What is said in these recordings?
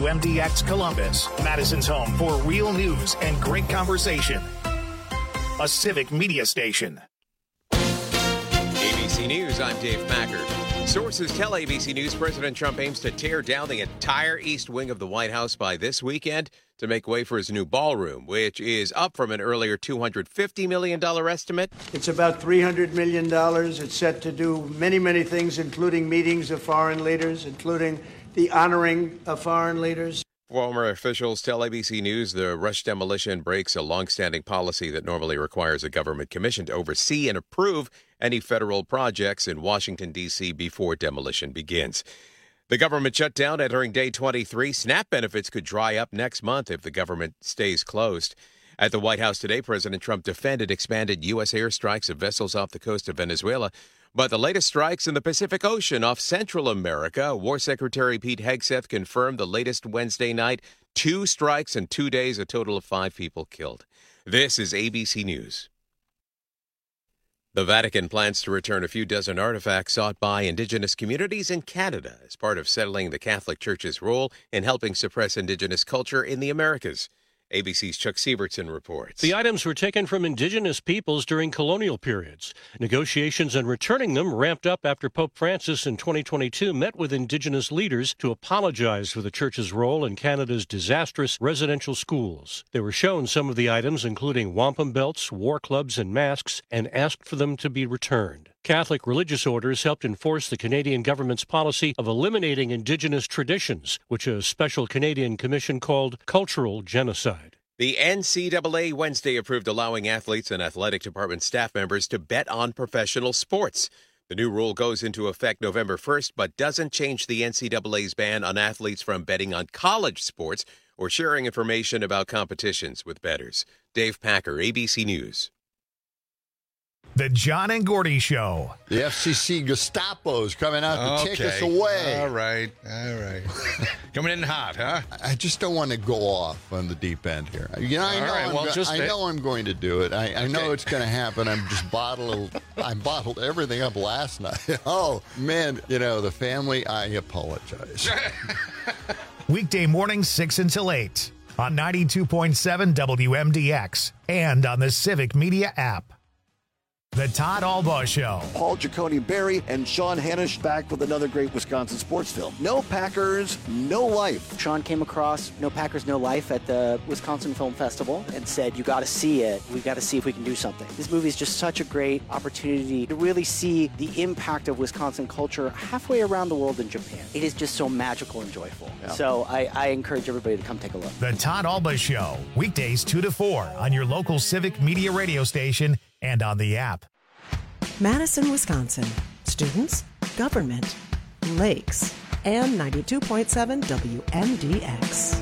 WMDX Columbus, Madison's home for real news and great conversation. A civic media station. ABC News, I'm Dave Packer. Sources tell ABC News President Trump aims to tear down the entire east wing of the White House by this weekend to make way for his new ballroom, which is up from an earlier $250 million estimate. It's about $300 million. It's set to do many, many things, including meetings of foreign leaders, including the honoring of foreign leaders. Former officials tell ABC News the rush demolition breaks a longstanding policy that normally requires a government commission to oversee and approve any federal projects in Washington, D.C. before demolition begins. The government shutdown entering day 23. SNAP benefits could dry up next month if the government stays closed. At the White House today, President Trump defended expanded U.S. airstrikes of vessels off the coast of Venezuela. But the latest strikes in the Pacific Ocean off Central America, War Secretary Pete Hegseth confirmed the latest Wednesday night. 2 strikes in 2 days, a total of 5 people killed. This is ABC News. The Vatican plans to return a few dozen artifacts sought by Indigenous communities in Canada as part of settling the Catholic Church's role in helping suppress Indigenous culture in the Americas. ABC's Chuck Sievertson reports. The items were taken from Indigenous peoples during colonial periods. Negotiations on returning them ramped up after Pope Francis in 2022 met with Indigenous leaders to apologize for the Church's role in Canada's disastrous residential schools. They were shown some of the items, including wampum belts, war clubs, and masks, and asked for them to be returned. Catholic religious orders helped enforce the Canadian government's policy of eliminating Indigenous traditions, which a special Canadian commission called cultural genocide. The NCAA Wednesday approved allowing athletes and athletic department staff members to bet on professional sports. The new rule goes into effect November 1st, but doesn't change the NCAA's ban on athletes from betting on college sports or sharing information about competitions with bettors. Dave Packer, ABC News. The John and Gordy Show. The FCC Gestapo's coming out to take us away. All right. Coming in hot, huh? I just don't want to go off on the deep end here. You know, I know I'm going to do it. I know it's going to happen. I bottled everything up last night. Oh, man. You know, the family, I apologize. Weekday mornings 6 until 8 on 92.7 WMDX and on the Civic Media app. The Todd Albaugh Show. Paul Giacone Berry and Sean Hanisch back with another great Wisconsin sports film. No Packers, No Life. Sean came across No Packers, No Life at the Wisconsin Film Festival and said, you got to see it. We got to see if we can do something. This movie is just such a great opportunity to really see the impact of Wisconsin culture halfway around the world in Japan. It is just so magical and joyful. Yeah. So I encourage everybody to come take a look. The Todd Albaugh Show, weekdays 2 to 4 on your local Civic Media radio station and on the app. Madison, Wisconsin. Students, government, lakes, and 92.7 WMDX.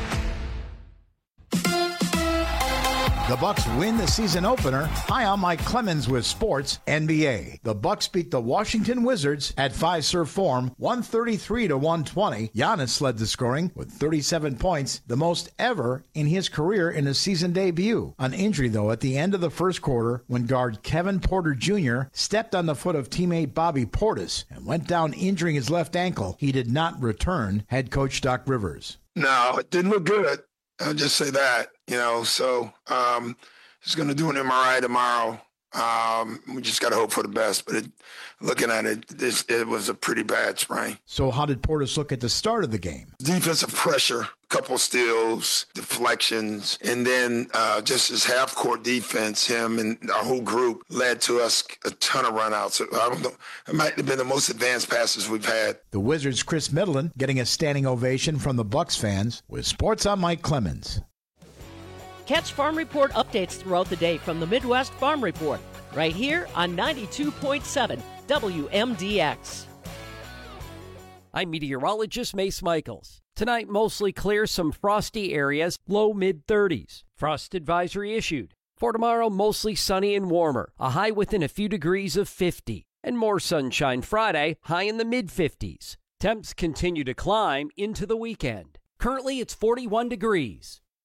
The Bucks win the season opener. Hi, I'm Mike Clemens with Sports NBA. The Bucks beat the Washington Wizards at Fiserv Forum, 133-120. Giannis led the scoring with 37 points, the most ever in his career in a season debut. An injury, though, at the end of the first quarter when guard Kevin Porter Jr. stepped on the foot of teammate Bobby Portis and went down injuring his left ankle. He did not return, head coach Doc Rivers. No, it didn't look good. I'll just say that, so he's going to do an MRI tomorrow. We just got to hope for the best. But looking at it, it was a pretty bad sprain. So how did Portis look at the start of the game? Defensive pressure, couple steals, deflections, and then just his half-court defense, him and our whole group led to us a ton of run-outs. So I don't know. It might have been the most advanced passes we've had. The Wizards' Chris Middleton getting a standing ovation from the Bucks fans. With Sports, I'm Mike Clemens. Catch Farm Report updates throughout the day from the Midwest Farm Report, right here on 92.7 WMDX. I'm meteorologist Mace Michaels. Tonight, mostly clear, some frosty areas, low mid-30s. Frost advisory issued. For tomorrow, mostly sunny and warmer, a high within a few degrees of 50. And more sunshine Friday, high in the mid-50s. Temps continue to climb into the weekend. Currently, it's 41 degrees.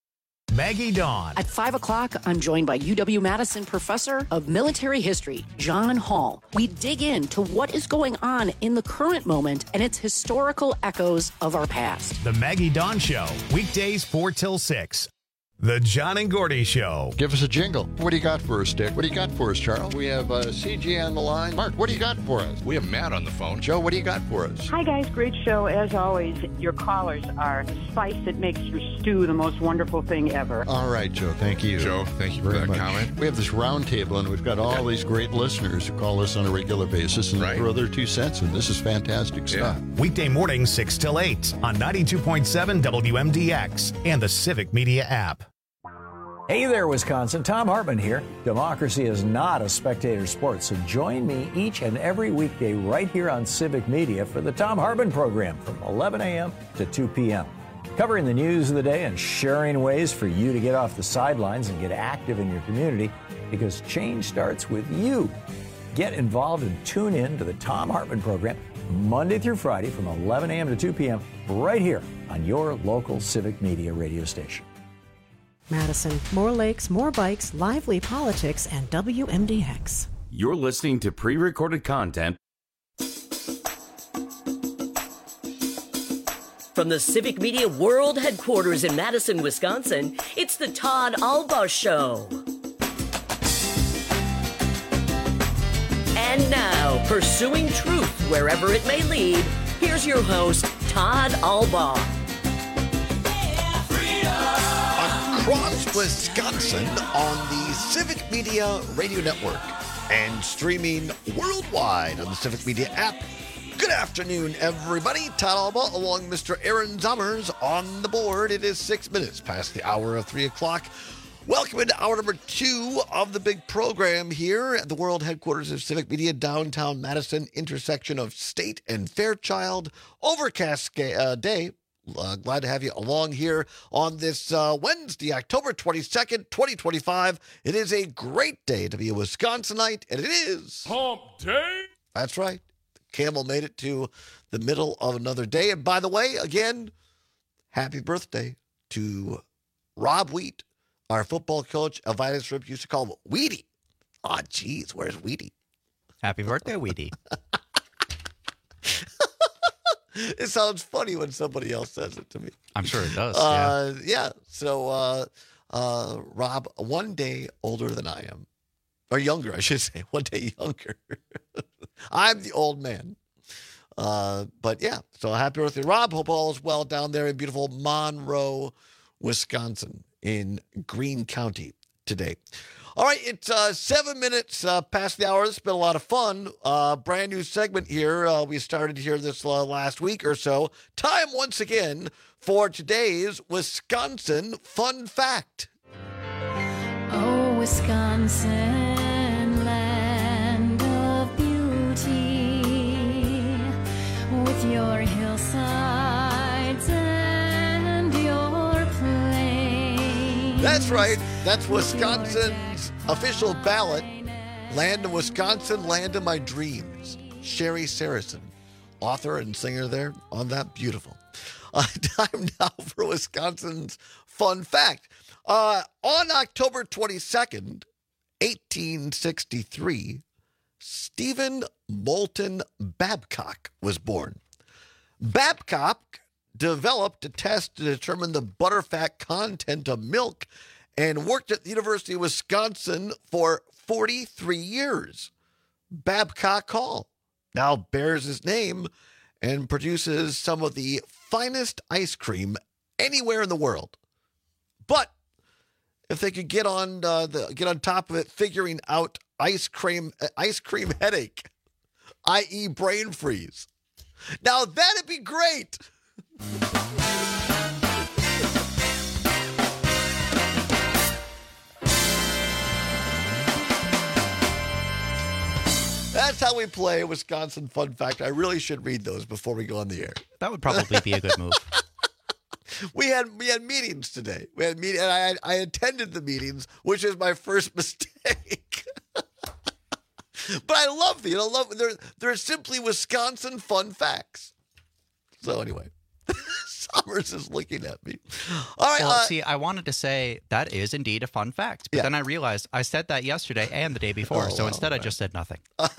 Maggie Dawn. At 5 o'clock, I'm joined by UW-Madison Professor of Military History, John Hall. We dig into what is going on in the current moment and its historical echoes of our past. The Maggie Dawn Show, weekdays 4 till 6. The John and Gordy Show. Give us a jingle. What do you got for us, Dick? What do you got for us, Charles? We have CG on the line. Mark, what do you got for us? We have Matt on the phone. Joe, what do you got for us? Hi, guys. Great show. As always, your callers are the spice that makes your stew the most wonderful thing ever. All right, Joe. Thank you. Joe, thank you for that comment. We have this round table, and we've got all these great listeners who call us on a regular basis and throw their 2 cents, and this is fantastic stuff. Weekday mornings 6 till 8 on 92.7 WMDX and the Civic Media app. Hey there, Wisconsin. Tom Hartman here. Democracy is not a spectator sport, so join me each and every weekday right here on Civic Media for the Tom Hartman program from 11 a.m. to 2 p.m. Covering the news of the day and sharing ways for you to get off the sidelines and get active in your community, because change starts with you. Get involved and tune in to the Tom Hartman program Monday through Friday from 11 a.m. to 2 p.m. right here on your local Civic Media radio station. Madison, more lakes, more bikes, lively politics, and WMDX. You're listening to pre-recorded content from the Civic Media World Headquarters in Madison, Wisconsin. It's the Todd Alba Show. And now, pursuing truth wherever it may lead, here's your host, Todd Alba. Across Wisconsin on the Civic Media Radio Network and streaming worldwide on the Civic Media app. Good afternoon, everybody. Todd Alba along Mr. Aaron Zommers on the board. It is 6 minutes past the hour of 3 o'clock. Welcome into hour number 2 of the big program here at the world headquarters of Civic Media, downtown Madison, intersection of State and Fairchild. Overcast day. Glad to have you along here on this Wednesday, October 22nd, 2025. It is a great day to be a Wisconsinite, and it is Hump Day. That's right. Camel made it to the middle of another day. And by the way, again, happy birthday to Rob Wheat, our football coach. Elvira Strip used to call him Wheaty. Oh, geez, where's Wheaty? Happy birthday, Wheaty. It sounds funny when somebody else says it to me. I'm sure it does. Yeah. So, Rob, one day older than I am, or younger, I should say, one day younger. I'm the old man. But yeah, so happy birthday, Rob. Hope all is well down there in beautiful Monroe, Wisconsin, in Greene County today. All right, it's 7 minutes past the hour. It's been a lot of fun. Brand new segment here. We started here this last week or so. Time once again for today's Wisconsin Fun Fact. Oh, Wisconsin, land of beauty, with your hillsides and your plains. That's right. That's Wisconsin's official ballot. Land of Wisconsin, land of my dreams. Sherry Saracen, author and singer there on that. Beautiful. Time now for Wisconsin's Fun Fact. On October 22nd, 1863, Stephen Moulton Babcock was born. Babcock developed a test to determine the butterfat content of milk and worked at the University of Wisconsin for 43 years. Babcock Hall now bears his name and produces some of the finest ice cream anywhere in the world. But if they could get on top of it, figuring out ice cream headache, i.e. brain freeze. Now that'd be great. That's how we play Wisconsin Fun Fact. I really should read those before we go on the air. That would probably be a good move. We had meetings today. And I attended the meetings, which is my first mistake. But I love these. They're simply Wisconsin Fun Facts. So anyway, so Thomas is looking at me. All right. Well, see, I wanted to say that is indeed a fun fact, but then I realized I said that yesterday and the day before, instead I just said nothing.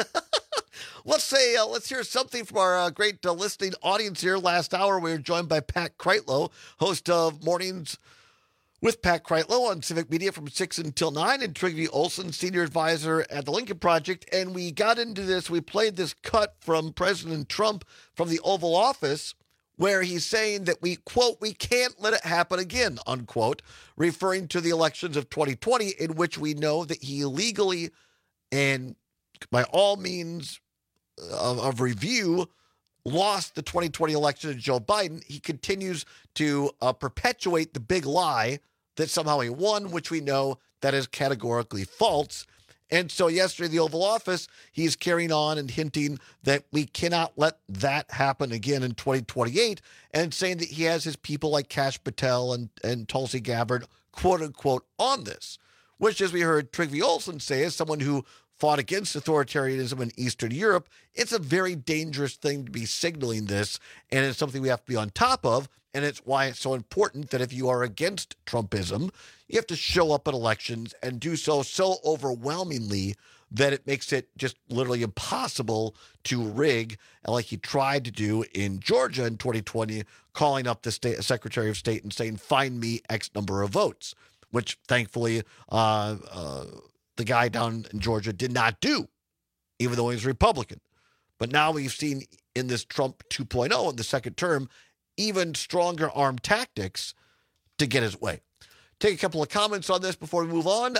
Let's hear something from our great listening audience here. Last hour, we were joined by Pat Kreitlow, host of Mornings with Pat Kreitlow on Civic Media from 6 until 9, and Trygve Olsen, senior advisor at the Lincoln Project. And we got into this. We played this cut from President Trump from the Oval Office where he's saying that we, quote, we can't let it happen again, unquote, referring to the elections of 2020 in which we know that he illegally and by all means of review lost the 2020 election to Joe Biden. He continues to perpetuate the big lie that somehow he won, which we know that is categorically false. And so yesterday, the Oval Office, he's carrying on and hinting that we cannot let that happen again in 2028, and saying that he has his people like Kash Patel and Tulsi Gabbard, quote unquote, on this, which, as we heard Trygve Olsen say, as someone who fought against authoritarianism in Eastern Europe, it's a very dangerous thing to be signaling this, and it's something we have to be on top of. And it's why it's so important that if you are against Trumpism, you have to show up at elections and do so overwhelmingly that it makes it just literally impossible to rig, like he tried to do in Georgia in 2020, calling up the Secretary of State and saying, find me X number of votes, which thankfully the guy down in Georgia did not do, even though he's Republican. But now we've seen in this Trump 2.0 in the second term, even stronger armed tactics to get his way. Take a couple of comments on this before we move on.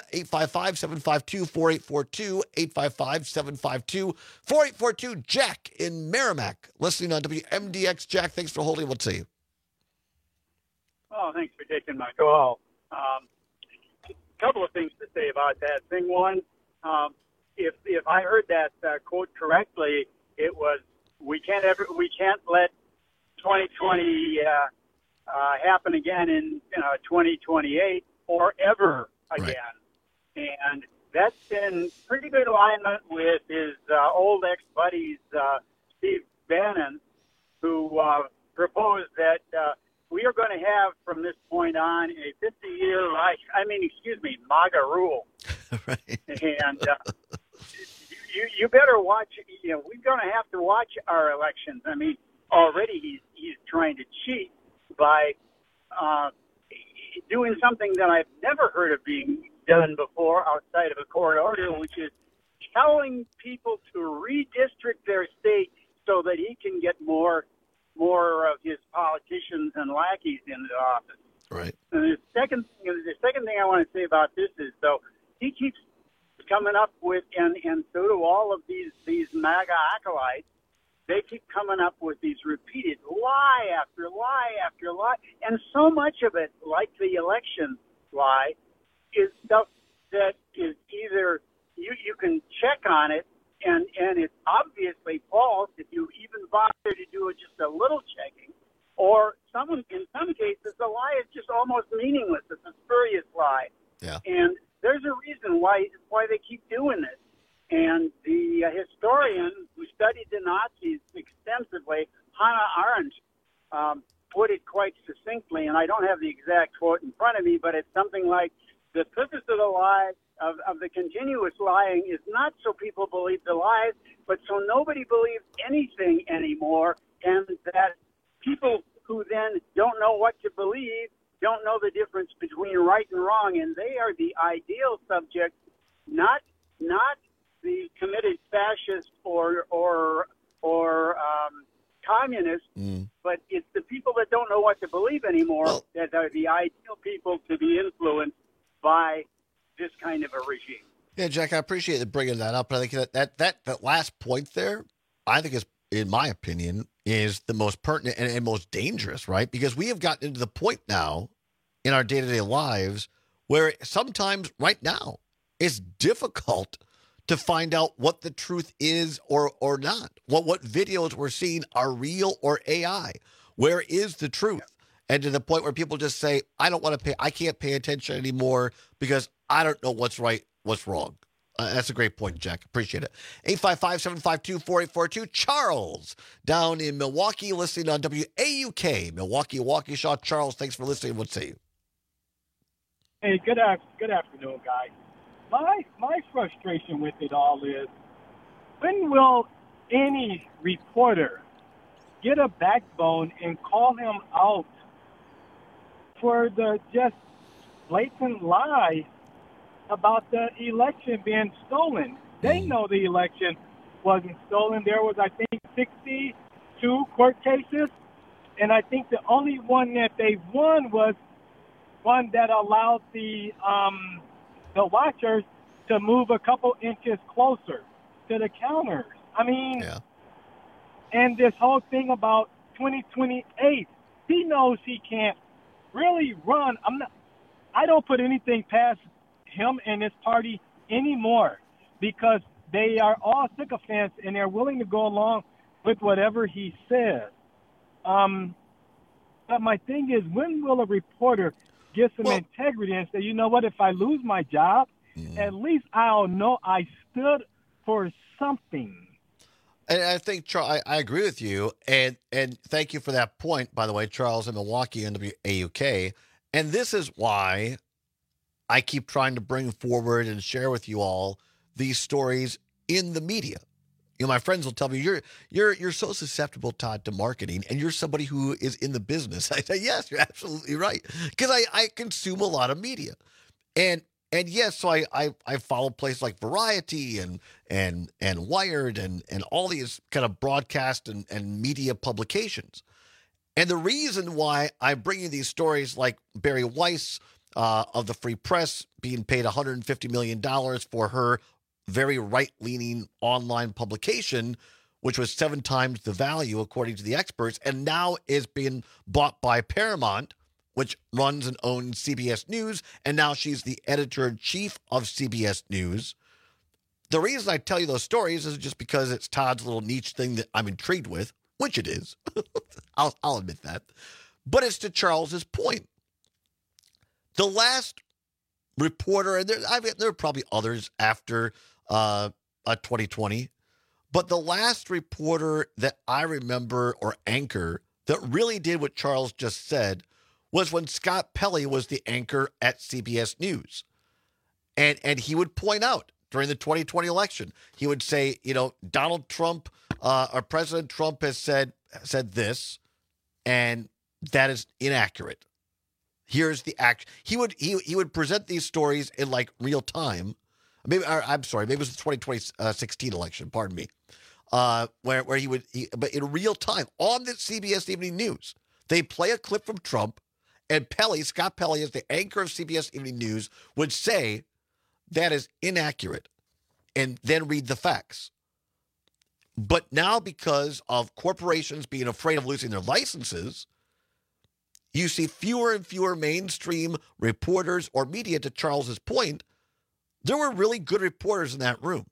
855-752-4842, 855-752-4842. Jack in Merrimack, listening on WMDX. Jack, thanks for holding. Let's see you. Oh, thanks for taking my call. Couple of things to say about that. Thing one, if I heard that quote correctly, it was we can't let 2020 happen again in 2028 or ever again. Right. And that's in pretty good alignment with his old ex-buddies, Steve Bannon, who proposed that we are going to have from this point on a 50-year MAGA rule. Right. And you better watch. We're going to have to watch our elections. I mean, already he's trying to cheat by doing something that I've never heard of being done before outside of a court order, which is telling people to redistrict their state so that he can get more of his politicians and lackeys into office. Right. And the second thing I want to say about this is, though, he keeps coming up with, and so do all of these MAGA acolytes, they keep coming up with these repeated lie after lie after lie. And so much of it, like the election lie, is stuff that is either you can check on it and it's obviously false if you even bother to do just a little checking, or in some cases the lie is just almost meaningless. It's a spurious lie. Yeah. And there's a reason why they keep doing this. And the historian who studied the Nazis extensively, Hannah Arendt, put it quite succinctly, and I don't have the exact quote in front of me, but it's something like, the purpose of the lie, of the continuous lying, is not so people believe the lies, but so nobody believes anything anymore, and that people who then don't know what to believe don't know the difference between right and wrong, and they are the ideal subject, not the committed fascist or communist, but it's the people that don't know what to believe anymore that are the ideal people to be influenced by this kind of a regime. Yeah, Jack, I appreciate you bringing that up. But I think that last point there, I think is, in my opinion, is the most pertinent and most dangerous, right? Because we have gotten into the point now in our day-to-day lives where sometimes right now it's difficult to find out what the truth is or not. What videos we're seeing are real or AI. Where is the truth? And to the point where people just say, I can't pay attention anymore because I don't know what's right, what's wrong. That's a great point, Jack. Appreciate it. 855-752-4842. Charles down in Milwaukee listening on WAUK. Milwaukee, Waukesha. Charles, thanks for listening. What say you? Hey, good afternoon, guys. My frustration with it all is, when will any reporter get a backbone and call him out for the just blatant lie about the election being stolen? They know the election wasn't stolen. There was, I think, 62 court cases, and I think the only one that they won was one that allowed the watchers to move a couple inches closer to the counters. I mean, and this whole thing about 2028, he knows he can't really run. I don't put anything past him and his party anymore, because they are all sycophants and they're willing to go along with whatever he says. But my thing is, when will a reporter get some integrity and say, you know what, if I lose my job, at least I'll know I stood for something. And I think, Charles, I agree with you, and thank you for that point, by the way, Charles, in Milwaukee, NWAUK. And this is why I keep trying to bring forward and share with you all these stories in the media. You know, my friends will tell me, you're so susceptible, Todd, to marketing, and you're somebody who is in the business. I say, yes, you're absolutely right, because I consume a lot of media, and yes, so I follow places like Variety and Wired and all these kind of broadcast and media publications. And the reason why I bring you these stories like Bari Weiss of the Free Press being paid $150 million for her very right-leaning online publication, which was 7 times the value, according to the experts, and now is being bought by Paramount, which runs and owns CBS News, and now she's the editor-in-chief of CBS News. The reason I tell you those stories is just because it's Todd's little niche thing that I'm intrigued with, which it is. I'll admit that. But it's to Charles's point. The last reporter, and there are probably others after 2020, but the last reporter that I remember, or anchor, that really did what Charles just said was when Scott Pelley was the anchor at CBS News. And he would point out during the 2020 election, he would say, you know, Donald Trump, or President Trump has said this, and that is inaccurate. Here's the act. He would present these stories in like real time. Maybe it was the 2016 election. Pardon me. Where he would, but in real time on the CBS Evening News, they play a clip from Trump, and Scott Pelley, as the anchor of CBS Evening News, would say that is inaccurate, and then read the facts. But now, because of corporations being afraid of losing their licenses, you see fewer and fewer mainstream reporters or media. To Charles's point, there were really good reporters in that room.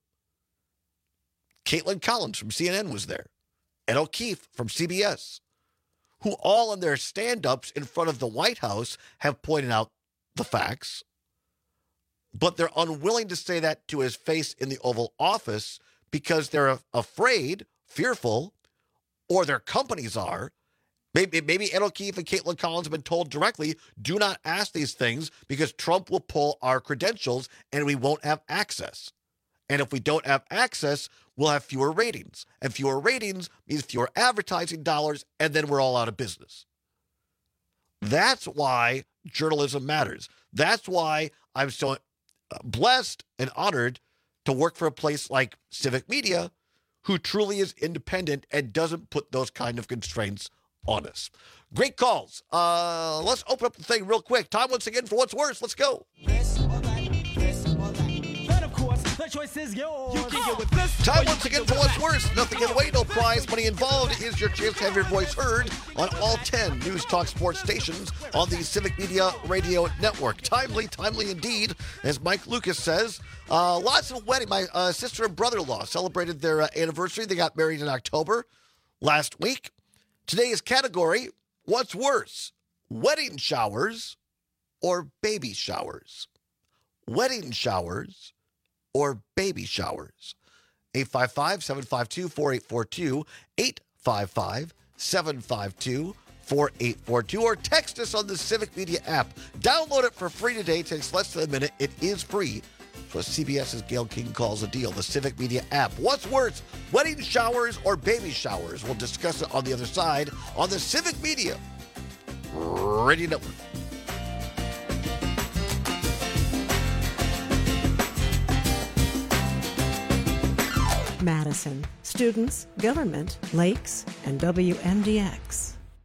Caitlin Collins from CNN was there. Ed O'Keefe from CBS, who all in their stand-ups in front of the White House have pointed out the facts, but they're unwilling to say that to his face in the Oval Office because they're afraid, fearful, or their companies are. Maybe Ed O'Keefe and Caitlin Collins have been told directly, do not ask these things because Trump will pull our credentials and we won't have access. And if we don't have access, we'll have fewer ratings. And fewer ratings means fewer advertising dollars, and then we're all out of business. That's why journalism matters. That's why I'm so blessed and honored to work for a place like Civic Media, who truly is independent and doesn't put those kind of constraints on us. Great calls. Let's open up the thing real quick. Time once again for What's Worse. Let's go. The choice is yours. You can get with this. Time once again for What's Worse. Nothing in way, no prize money involved. Is your chance to have your voice heard on all 10 News Talk Sports stations on the Civic Media Radio Network. Timely indeed, as Mike Lucas says. Lots of wedding. My sister and brother-in-law celebrated their anniversary. They got married in October last week. Today's category, What's Worse, wedding showers or baby showers? Wedding showers or baby showers? 855-752-4842, 855-752-4842, or text us on the Civic Media app. Download it for free today. It takes less than a minute. It is free. It's what CBS's Gail King calls a deal, the Civic Media app. What's worse, wedding showers or baby showers? We'll discuss it on the other side on the Civic Media Radio Network. Madison. Students, government, lakes, and WMDX.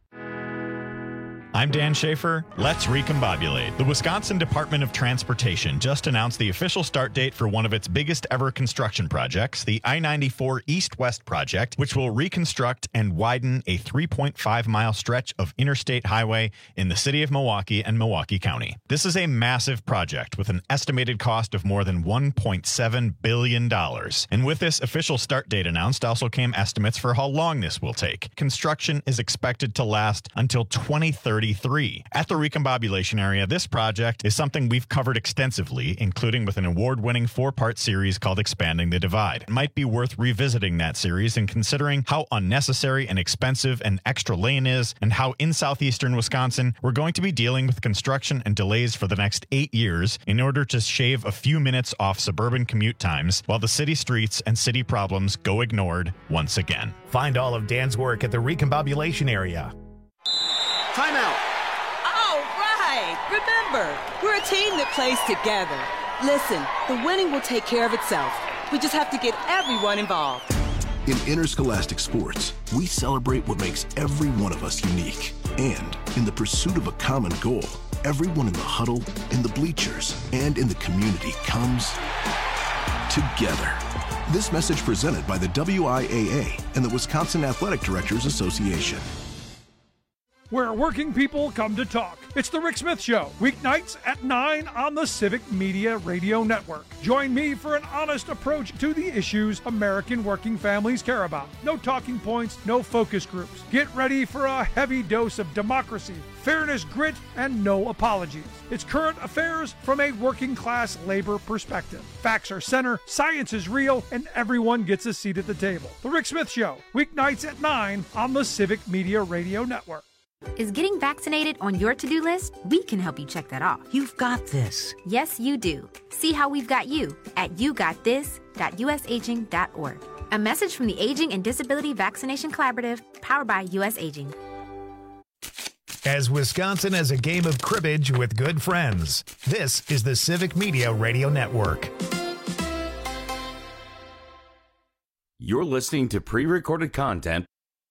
I'm Dan Schaefer. Let's recombobulate. The Wisconsin Department of Transportation just announced the official start date for one of its biggest ever construction projects, the I-94 East-West project, which will reconstruct and widen a 3.5-mile stretch of interstate highway in the city of Milwaukee and Milwaukee County. This is a massive project with an estimated cost of more than $1.7 billion. And with this official start date announced also came estimates for how long this will take. Construction is expected to last until 2030. At the recombobulation area, this project is something we've covered extensively, including with an award-winning 4-part series called Expanding the Divide. It might be worth revisiting that series and considering how unnecessary and expensive an extra lane is, and how in southeastern Wisconsin we're going to be dealing with construction and delays for the next 8 years in order to shave a few minutes off suburban commute times while the city streets and city problems go ignored once again. Find all of Dan's work at the recombobulation area. Timeout. All right. Remember, we're a team that plays together. Listen, the winning will take care of itself. We just have to get everyone involved. In interscholastic sports, we celebrate what makes every one of us unique. And in the pursuit of a common goal, everyone in the huddle, in the bleachers, and in the community comes together. This message presented by the WIAA and the Wisconsin Athletic Directors Association. Where working people come to talk. It's The Rick Smith Show, weeknights at 9 on the Civic Media Radio Network. Join me for an honest approach to the issues American working families care about. No talking points, no focus groups. Get ready for a heavy dose of democracy, fairness, grit, and no apologies. It's current affairs from a working class labor perspective. Facts are center, science is real, and everyone gets a seat at the table. The Rick Smith Show, weeknights at 9 on the Civic Media Radio Network. Is getting vaccinated on your to-do list? We can help you check that off. You've got this. Yes, you do. See how we've got you at yougotthis.usaging.org. A message from the Aging and Disability Vaccination Collaborative, powered by US Aging. As Wisconsin has a game of cribbage with good friends, this is the Civic Media Radio Network. You're listening to pre-recorded content.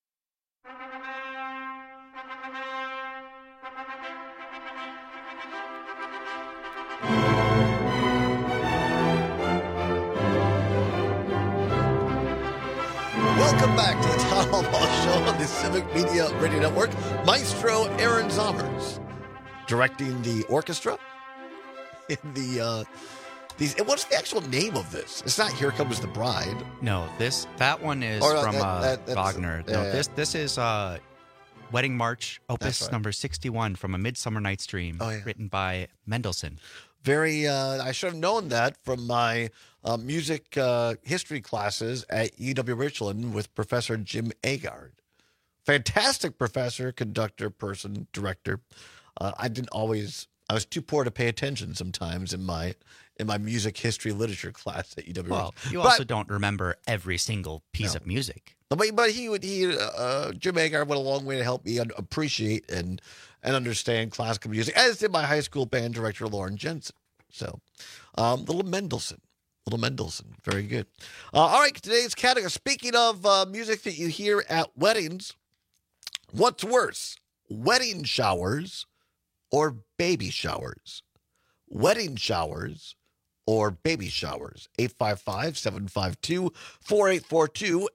Welcome back to the Todd Albaugh Show on the Civic Media Radio Network. Maestro Aaron Zommers directing the orchestra in the what's the actual name of this? It's not Here Comes the Bride. No, that one is from Wagner. This is Wedding March, Opus number 61 from A Midsummer Night's Dream, written by Mendelssohn. Very, I should have known that from my music history classes at UW Richland with Professor Jim Agard. Fantastic professor, conductor, person, director. I was too poor to pay attention sometimes in my music history literature class at UW. Well, you also don't remember every single piece of music. But Jim Agard went a long way to help me appreciate and understand classical music, as did my high school band director, Lauren Jensen. So, little Mendelssohn, very good. All right, today's category. Speaking of music that you hear at weddings, what's worse, wedding showers or baby showers? Wedding showers or baby showers? 855-752-4842,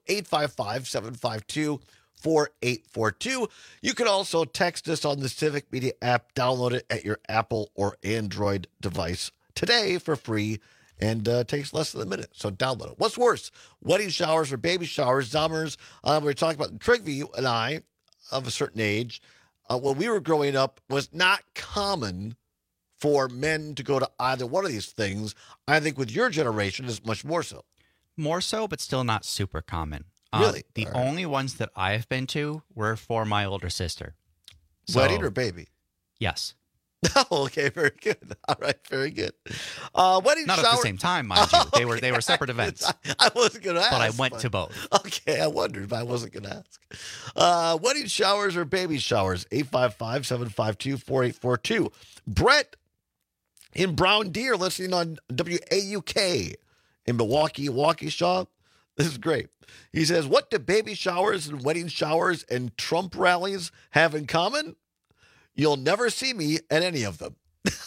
855-752-4842. You can also text us on the Civic Media app. Download it at your Apple or Android device today for free, and takes less than a minute. So download it. What's worse, wedding showers or baby showers? Zommers, we were talking about Trigby, you and I, of a certain age, when we were growing up, was not common for men to go to either one of these things. I think with your generation, it's much more so. More so, but still not super common. Really? The only ones that I've been to were for my older sister. Wedding or baby? Yes. Oh, okay, very good. All right, very good. Wedding Not shower... at the same time, mind you. They were separate events. I wasn't going to ask. But I went to both. Okay, I wondered, but I wasn't going to ask. Wedding showers or baby showers? 855-752-4842. Brett in Brown Deer listening on WAUK in Milwaukee, Waukesha. This is great. He says, what do baby showers and wedding showers and Trump rallies have in common? You'll never see me at any of them.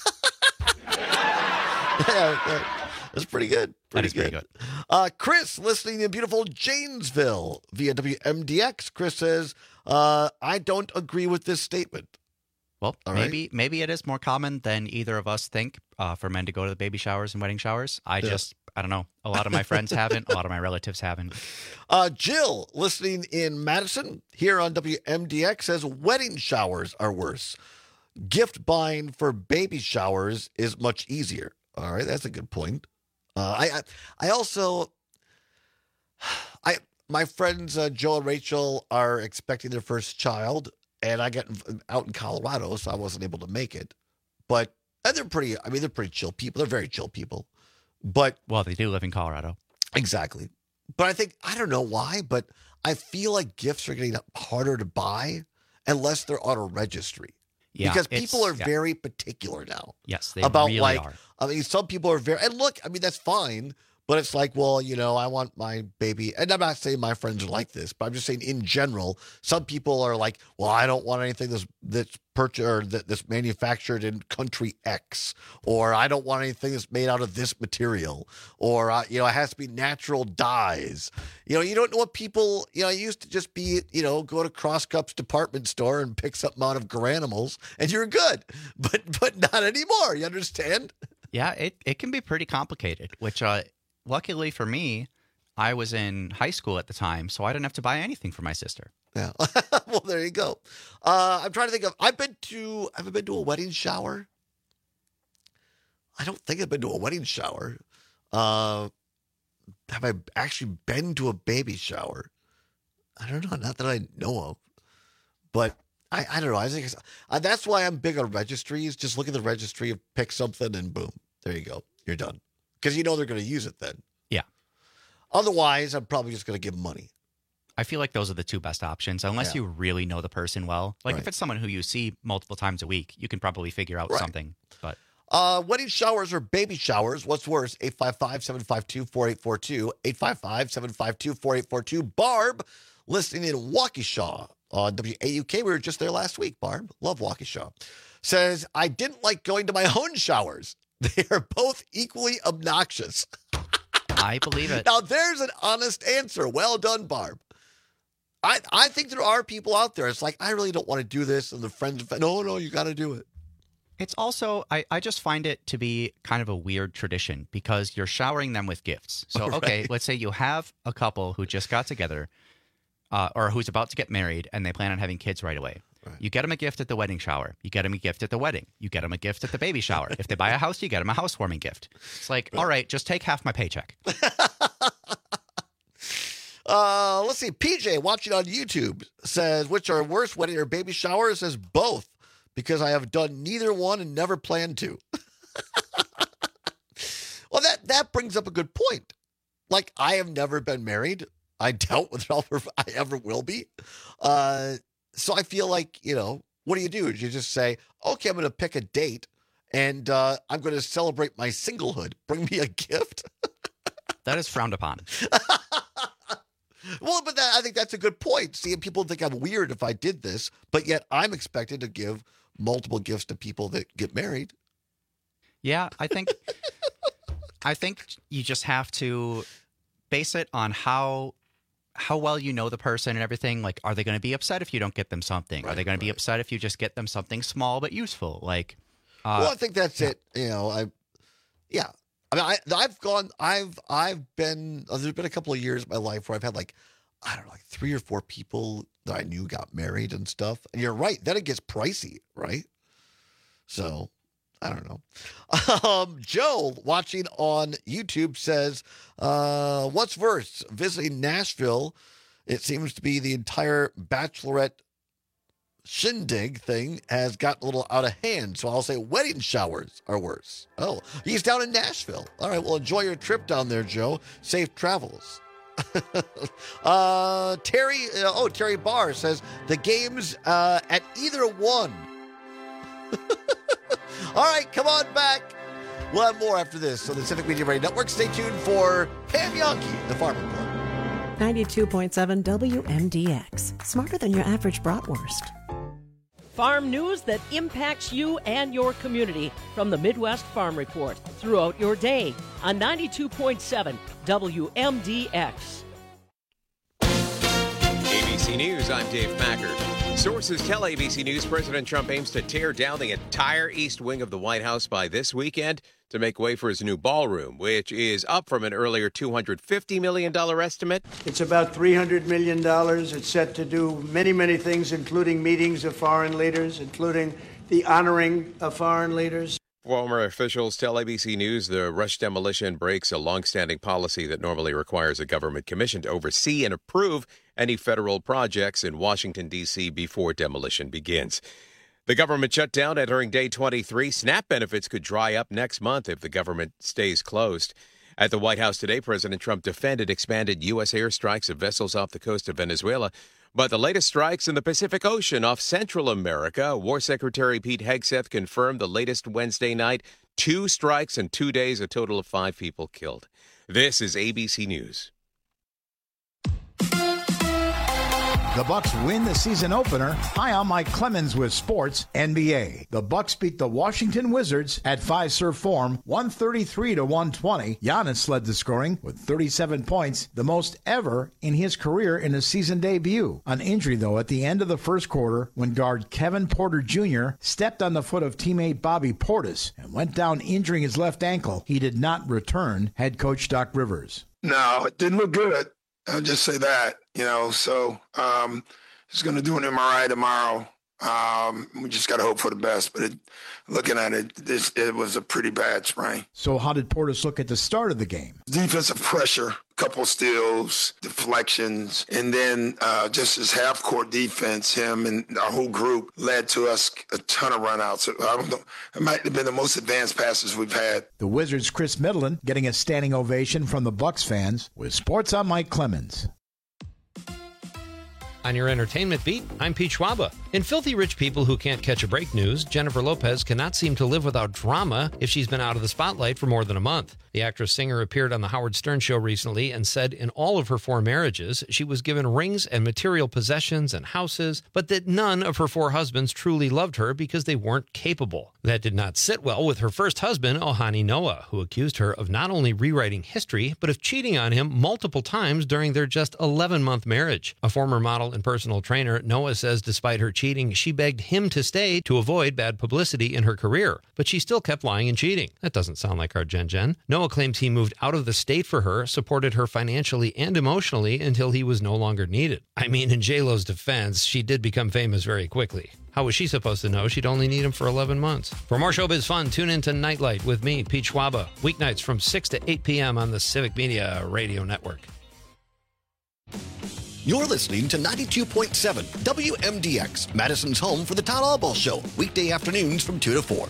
That's pretty good. Pretty good. Chris, listening in beautiful Janesville via WMDX. Chris says, I don't agree with this statement. Well, maybe it is more common than either of us think for men to go to the baby showers and wedding showers. I don't know. A lot of my friends haven't. A lot of my relatives haven't. Jill, listening in Madison here on WMDX, says wedding showers are worse. Gift buying for baby showers is much easier. All right, that's a good point. I also, my friends Joe and Rachel are expecting their first child, and I got out in Colorado, so I wasn't able to make it. But they're pretty chill people. They're very chill people. But they do live in Colorado. Exactly. But I don't know why, but I feel like gifts are getting harder to buy unless they're on a registry. Yeah, because people are very particular now. Yes, they about really are. I mean, some people are very, and look, I mean, that's fine. But it's like, well, I want my baby, and I'm not saying my friends are like this, but I'm just saying in general, some people are like, well, I don't want anything that's purchased or that's manufactured in country X, or I don't want anything that's made out of this material, or it has to be natural dyes. You don't know what people. It used to just be, go to Cross Cups department store and pick something out of Garanimals, and you're good. But not anymore. You understand? Yeah, it can be pretty complicated, which. Luckily for me, I was in high school at the time, so I didn't have to buy anything for my sister. Yeah. Well, there you go. I'm trying to think of. Have I been to a wedding shower? I don't think I've been to a wedding shower. Have I actually been to a baby shower? I don't know. Not that I know of. But I don't know. I think that's why I'm big on registries. Just look at the registry, pick something, and boom, there you go. You're done. Because they're going to use it then. Yeah. Otherwise, I'm probably just going to give money. I feel like those are the two best options, unless you really know the person well. Like if it's someone who you see multiple times a week, you can probably figure out something. But wedding showers or baby showers, what's worse? 855-752-4842. 855-752-4842. Barb, listening in Waukesha on WAUK. We were just there last week, Barb. Love Waukesha. Says, I didn't like going to my own showers. They are both equally obnoxious. I believe it. Now, there's an honest answer. Well done, Barb. I think there are people out there. It's like, I really don't want to do this. And the friends, no, you got to do it. It's also, I just find it to be kind of a weird tradition because you're showering them with gifts. So, okay, let's say you have a couple who just got together or who's about to get married and they plan on having kids right away. Right. You get them a gift at the wedding shower. You get them a gift at the wedding. You get them a gift at the baby shower. If they buy a house, you get them a housewarming gift. It's like, all right, just take half my paycheck. Let's see. PJ, watching on YouTube, says, which are worse, wedding or baby showers? Says both, because I have done neither one and never plan to. Well, that brings up a good point. Like, I have never been married. I doubt whether I ever will be. So I feel like, what do? You just say, okay, I'm going to pick a date and I'm going to celebrate my singlehood. Bring me a gift. That is frowned upon. Well, but I think that's a good point. See, people think I'm weird if I did this, but yet I'm expected to give multiple gifts to people that get married. Yeah, I think you just have to base it on how well you know the person and everything. Like, are they going to be upset if you don't get them something? Are they going to be upset if you just get them something small but useful? Like, well, I think that's it. I mean, I've been, there's been a couple of years in my life where I've had like 3 or 4 people that I knew got married and stuff. And you're right. Then it gets pricey, right? So I don't know. Joe, watching on YouTube, says, what's worse, visiting Nashville? It seems to be the entire bachelorette shindig thing has gotten a little out of hand. So I'll say wedding showers are worse. Oh, he's down in Nashville. All right, well, enjoy your trip down there, Joe. Safe travels. Terry Barr says the game's at either one. All right, come on back. We'll have more after this on the Civic Media Radio Network. Stay tuned for Pam Yonke, the Farmer Club. 92.7 WMDX. Smarter than your average bratwurst. Farm news that impacts you and your community from the Midwest Farm Report throughout your day on 92.7 WMDX. ABC News, I'm Dave Packard. Sources tell ABC News President Trump aims to tear down the entire east wing of the White House by this weekend to make way for his new ballroom, which is up from an earlier $250 million estimate. It's about $300 million. It's set to do many, many things, including meetings of foreign leaders, including the honoring of foreign leaders. Former officials tell ABC News the rush demolition breaks a longstanding policy that normally requires a government commission to oversee and approve any federal projects in Washington, D.C. before demolition begins. The government shutdown entering day 23. SNAP benefits could dry up next month if the government stays closed. At the White House today, President Trump defended expanded U.S. airstrikes of vessels off the coast of Venezuela. But the latest strikes in the Pacific Ocean off Central America, War Secretary Pete Hegseth confirmed the latest Wednesday night. 2 strikes in 2 days, a total of 5 people killed. This is ABC News. The Bucks win the season opener. Hi, I'm Mike Clemens with Sports NBA. The Bucks beat the Washington Wizards at Fiserv Forum, 133-120. Giannis led the scoring with 37 points, the most ever in his career in a season debut. An injury, though, at the end of the first quarter when guard Kevin Porter Jr. stepped on the foot of teammate Bobby Portis and went down injuring his left ankle. He did not return, head coach Doc Rivers. No, it didn't look good. I'll just say that, so he's going to do an MRI tomorrow. We just got to hope for the best. But looking at it, it was a pretty bad sprain. So how did Portis look at the start of the game? Defensive pressure, couple steals, deflections, and then just his half-court defense, him and our whole group led to us a ton of run-outs. So I don't know, it might have been the most advanced passes we've had. The Wizards' Chris Middleton getting a standing ovation from the Bucks fans. With Sports, I'm Mike Clemens. On your entertainment beat, I'm Pete Schwaba. In Filthy Rich People Who Can't Catch a Break news, Jennifer Lopez cannot seem to live without drama if she's been out of the spotlight for more than a month. The actress-singer appeared on The Howard Stern Show recently and said in all of her 4 marriages, she was given rings and material possessions and houses, but that none of her 4 husbands truly loved her because they weren't capable. That did not sit well with her first husband, Ohani Noah, who accused her of not only rewriting history, but of cheating on him multiple times during their just 11-month marriage. A former model and personal trainer, Noah says despite her cheating, she begged him to stay to avoid bad publicity in her career, but she still kept lying and cheating. That doesn't sound like our Jen. Noah claims he moved out of the state for her, supported her financially and emotionally until he was no longer needed. I mean, in J-Lo's defense, she did become famous very quickly. How was she supposed to know she'd only need him for 11 months? For more showbiz fun, tune in to Nightlight with me, Pete Schwaba, weeknights from 6 to 8 p.m. on the Civic Media Radio Network. You're listening to 92.7 WMDX, Madison's home for the Todd Albaugh Show, weekday afternoons from 2 to 4.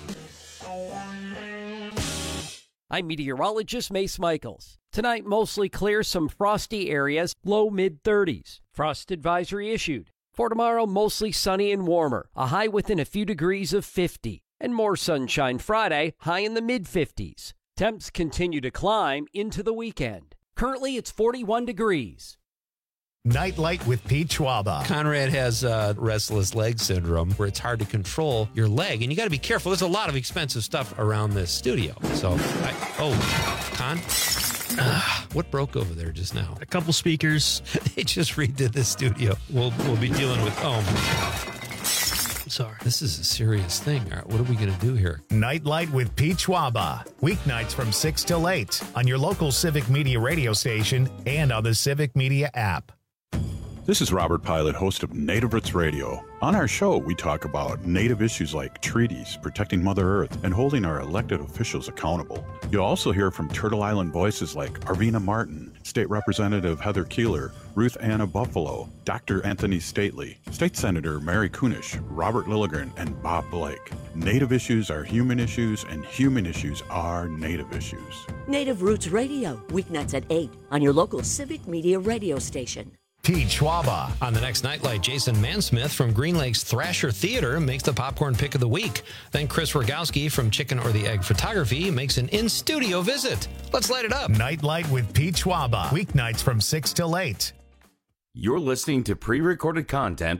I'm meteorologist Mace Michaels. Tonight, mostly clear, some frosty areas, low mid-30s. Frost advisory issued. For tomorrow, mostly sunny and warmer, a high within a few degrees of 50. And more sunshine Friday, high in the mid-50s. Temps continue to climb into the weekend. Currently, it's 41 degrees. Nightlight with Pete Schwaba. Conrad has restless leg syndrome where it's hard to control your leg, and you got to be careful. There's a lot of expensive stuff around this studio. So, Con? What broke over there just now? A couple speakers. They just redid this studio. We'll be dealing with Sorry. This is a serious thing. All right, what are we going to do here? Nightlight with Pete Schwaba. Weeknights from 6 till 8 on your local Civic Media radio station and on the Civic Media app. This is Robert Pilot, host of Native Roots Radio. On our show, we talk about Native issues like treaties, protecting Mother Earth, and holding our elected officials accountable. You'll also hear from Turtle Island voices like Arvina Martin, State Representative Heather Keeler, Ruth Anna Buffalo, Dr. Anthony Stately, State Senator Mary Kunish, Robert Lilligren, and Bob Blake. Native issues are human issues, and human issues are Native issues. Native Roots Radio, weeknights at 8 on your local Civic Media radio station. Pete Schwaba. On the next Nightlight, Jason Mansmith from Green Lake's Thrasher Theater makes the popcorn pick of the week. Then Chris Rogowski from Chicken or the Egg Photography makes an in-studio visit. Let's light it up. Nightlight with Pete Schwaba. Weeknights from 6 till 8. You're listening to pre-recorded content.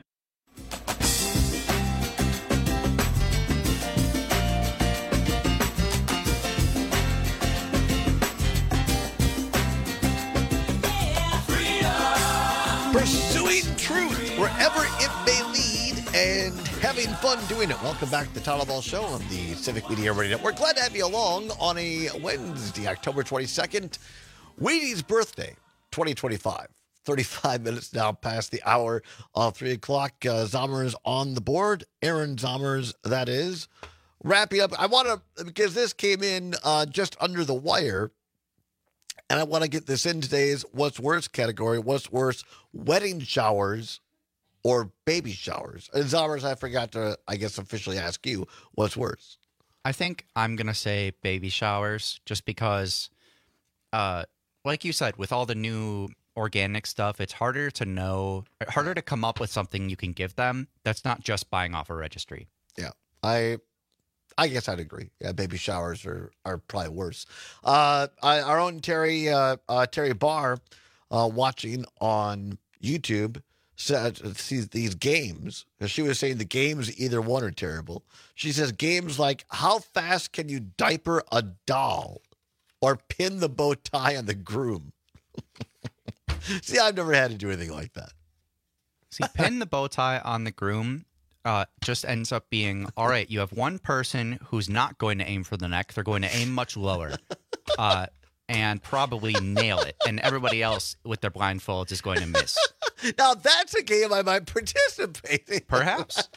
Pursuing truth wherever it may lead and having fun doing it. Welcome back to the Todd Ball Show on the Civic Media Radio Network. Glad to have you along on a Wednesday, October 22nd, Wheaties' birthday, 2025. 35 minutes now past the hour of 3 o'clock. Zommers on the board. Aaron Zommers, that is. Wrapping up, I want to, because this came in just under the wire, and I want to get this in today's What's Worse category. What's worse, wedding showers or baby showers? And Zommers, I forgot to, I guess, officially ask you, what's worse? I think I'm going to say baby showers just because, like you said, with all the new organic stuff, it's harder to come up with something you can give them that's not just buying off a registry. Yeah, I guess I'd agree. Yeah, baby showers are probably worse. Our own Terry Barr, watching on YouTube, sees these games. She was saying the games, either one, are terrible. She says games like how fast can you diaper a doll or pin the bow tie on the groom. See, I've never had to do anything like that. See, pin the bow tie on the groom just ends up being, all right, you have one person who's not going to aim for the neck. They're going to aim much lower and probably nail it. And everybody else with their blindfolds is going to miss. Now, that's a game I might participate in. Perhaps.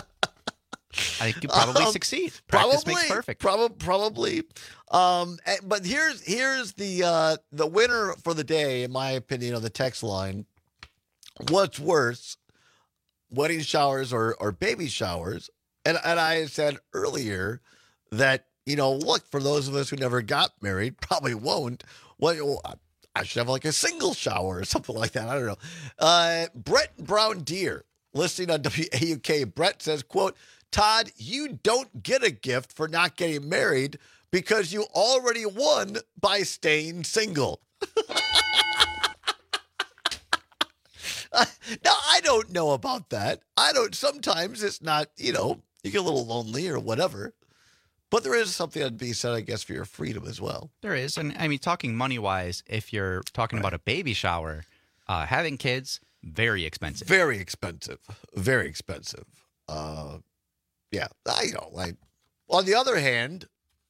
I think you probably succeed. Practice makes perfect. Probably. But here's the winner for the day, in my opinion, on the text line. What's worse, wedding showers or baby showers? And I said earlier that, look, for those of us who never got married, probably won't. Well, I should have like a single shower or something like that. I don't know. Brett Brown Deer, listening on WAUK. Brett says, quote, Todd, you don't get a gift for not getting married because you already won by staying single. Now, I don't know about that. Sometimes it's not, you get a little lonely or whatever. But there is something to be said, I guess, for your freedom as well. There is. And I mean, talking money-wise, if you're talking about a baby shower, having kids, very expensive. Very expensive. Very expensive. Yeah, on the other hand,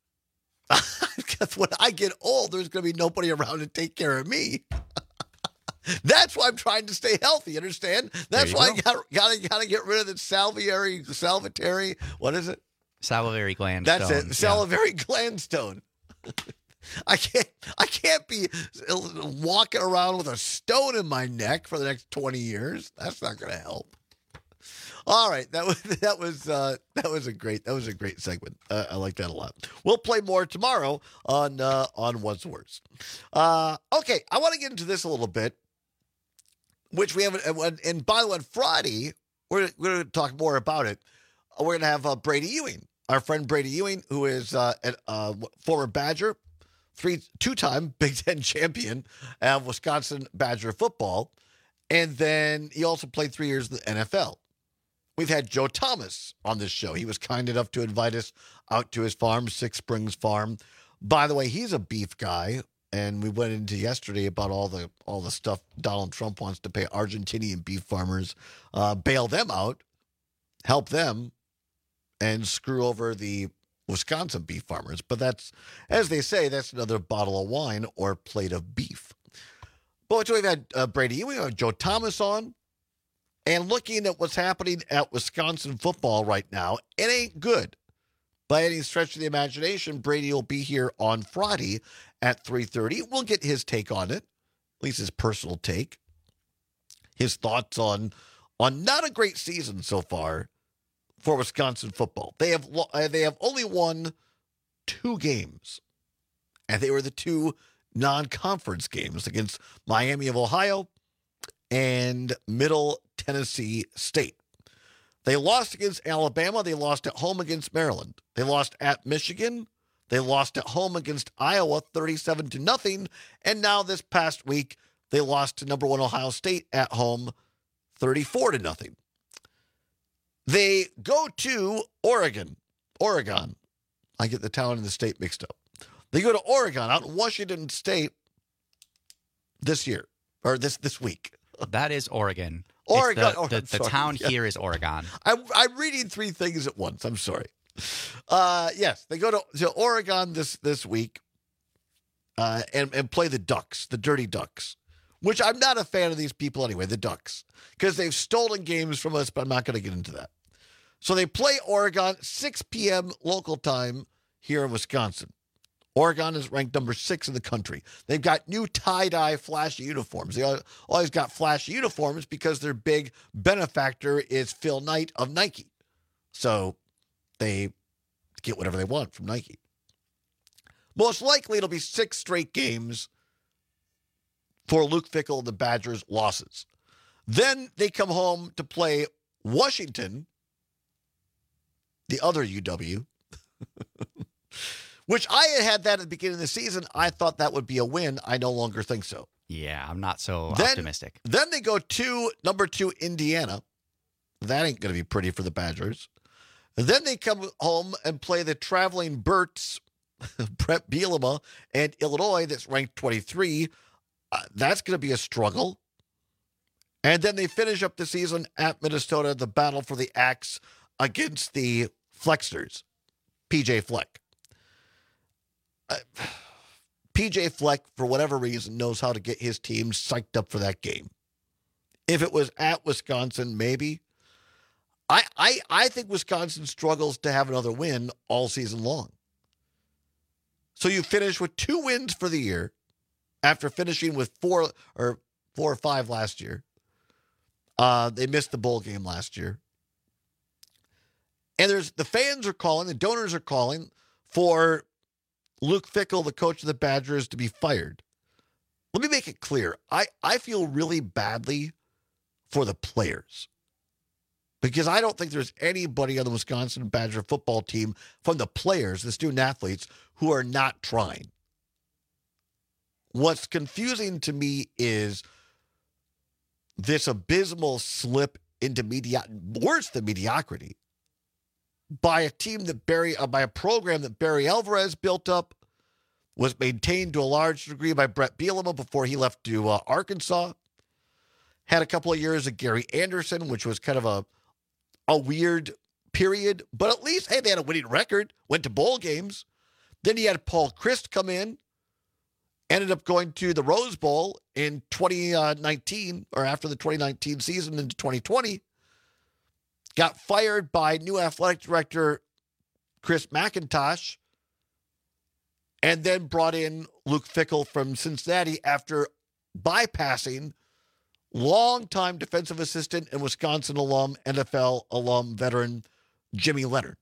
when I get old, there's going to be nobody around to take care of me. That's why I'm trying to stay healthy, understand? That's why I gotta get rid of the salivary, what is it? Salivary gland That's stone. it, salivary gland stone. I can't be walking around with a stone in my neck for the next 20 years. That's not going to help. All right, that was a great segment. I like that a lot. We'll play more tomorrow on What's Worse. Okay, I want to get into this a little bit, which we haven't. And by the way, on Friday we're going to talk more about it. We're going to have Brady Ewing, our friend Brady Ewing, who is a former Badger, two-time Big Ten champion of Wisconsin Badger football, and then he also played 3 years in the NFL. We've had Joe Thomas on this show. He was kind enough to invite us out to his farm, Six Springs Farm. By the way, he's a beef guy, and we went into yesterday about all the stuff Donald Trump wants to pay Argentinian beef farmers, bail them out, help them, and screw over the Wisconsin beef farmers. But that's, as they say, that's another bottle of wine or plate of beef. But so we've had Brady, we have Joe Thomas on. And looking at what's happening at Wisconsin football right now, it ain't good. By any stretch of the imagination, Brady will be here on Friday at 3:30. We'll get his take on it, at least his personal take, his thoughts on not a great season so far for Wisconsin football. They have only won 2 games, and they were the 2 non-conference games against Miami of Ohio and Middle Tennessee State. They lost against Alabama. They lost at home against Maryland. They lost at Michigan. They lost at home against Iowa 37-0. And now this past week, they lost to number 1 Ohio State at home 34-0. They go to Oregon. I get the town and the state mixed up. They go to Oregon out in Washington State this year, or this week. That is Oregon. Oregon. The town here is Oregon. I'm reading 3 things at once. I'm sorry. Yes, they go to Oregon this week and play the Ducks, the Dirty Ducks, which I'm not a fan of these people anyway, the Ducks, because they've stolen games from us, but I'm not going to get into that. So they play Oregon, 6 p.m. local time here in Wisconsin. Oregon is ranked number 6 in the country. They've got new tie-dye flashy uniforms. They always got flashy uniforms because their big benefactor is Phil Knight of Nike. So they get whatever they want from Nike. Most likely it'll be 6 straight games for Luke Fickell and the Badgers' losses. Then they come home to play Washington, the other UW, which I had that at the beginning of the season. I thought that would be a win. I no longer think so. Yeah, I'm not so optimistic. Then they go to number 2 Indiana. That ain't going to be pretty for the Badgers. And then they come home and play the traveling Berts, Brett Bielema, and Illinois that's ranked 23. That's going to be a struggle. And then they finish up the season at Minnesota, the battle for the axe against the Flexers, PJ Fleck. PJ Fleck, for whatever reason, knows how to get his team psyched up for that game. If it was at Wisconsin, maybe. I think Wisconsin struggles to have another win all season long. So you finish with 2 wins for the year after finishing with 4 or 5 last year. They missed the bowl game last year. And the fans are calling, the donors are calling for Luke Fickell, the coach of the Badgers, to be fired. Let me make it clear. I feel really badly for the players because I don't think there's anybody on the Wisconsin Badger football team from the players, the student athletes, who are not trying. What's confusing to me is this abysmal slip into worse than mediocrity by a team that by a program that Barry Alvarez built up, was maintained to a large degree by Brett Bielema before he left to Arkansas. Had a couple of years of Gary Anderson, which was kind of a weird period, but at least, hey, they had a winning record, went to bowl games. Then he had Paul Chryst come in, ended up going to the Rose Bowl in 2019, or after the 2019 season into 2020. Got fired by new athletic director Chris McIntosh, and then brought in Luke Fickell from Cincinnati after bypassing longtime defensive assistant and Wisconsin alum, NFL alum, veteran Jimmy Leonard.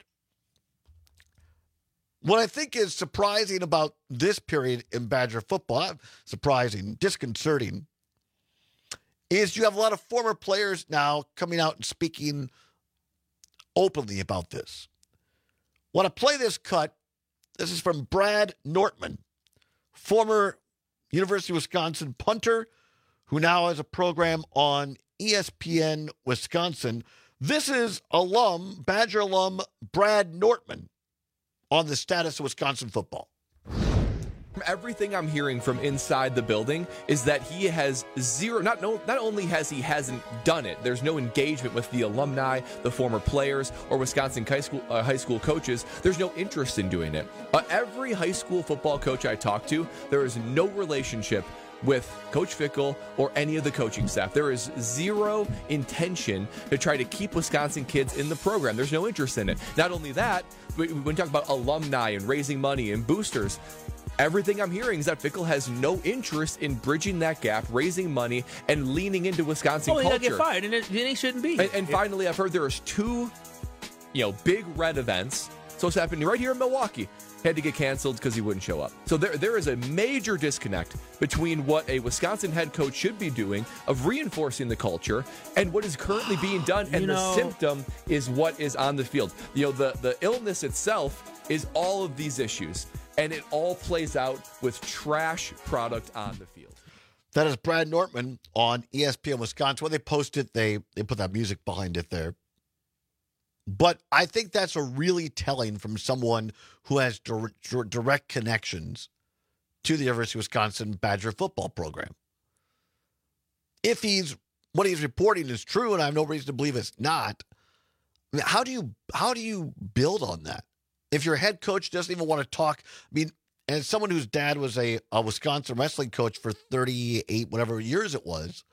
What I think is surprising about this period in Badger football, surprising, disconcerting, is you have a lot of former players now coming out and speaking openly about this. Want to play this cut? This is from Brad Nortman, former University of Wisconsin punter, who now has a program on ESPN Wisconsin. This is Badger alum Brad Nortman on the status of Wisconsin football. Everything I'm hearing from inside the building is that he has zero, not only hasn't done it, there's no engagement with the alumni, the former players, or Wisconsin high school coaches. There's no interest in doing it. Every high school football coach I talk to, there is no relationship with Coach Fickell or any of the coaching staff. There is zero intention to try to keep Wisconsin kids in the program. There's no interest in it. Not only that, when we talk about alumni and raising money and boosters, everything I'm hearing is that Fickell has no interest in bridging that gap, raising money, and leaning into Wisconsin culture. Well, he'll get fired, and then he shouldn't be. And finally, I've heard there's two, big red events. So it's happening right here in Milwaukee. Had to get canceled because he wouldn't show up. So there is a major disconnect between what a Wisconsin head coach should be doing of reinforcing the culture and what is currently being done. And the symptom is what is on the field. The illness itself is all of these issues. And it all plays out with trash product on the field. That is Brad Nortman on ESPN Wisconsin. When they post it, they put that music behind it there. But I think that's a really telling from someone who has direct connections to the University of Wisconsin Badger football program. If what he's reporting is true, and I have no reason to believe it's not, I mean, how do you build on that? If your head coach doesn't even want to talk, and as someone whose dad was a Wisconsin wrestling coach for 38, whatever years it was,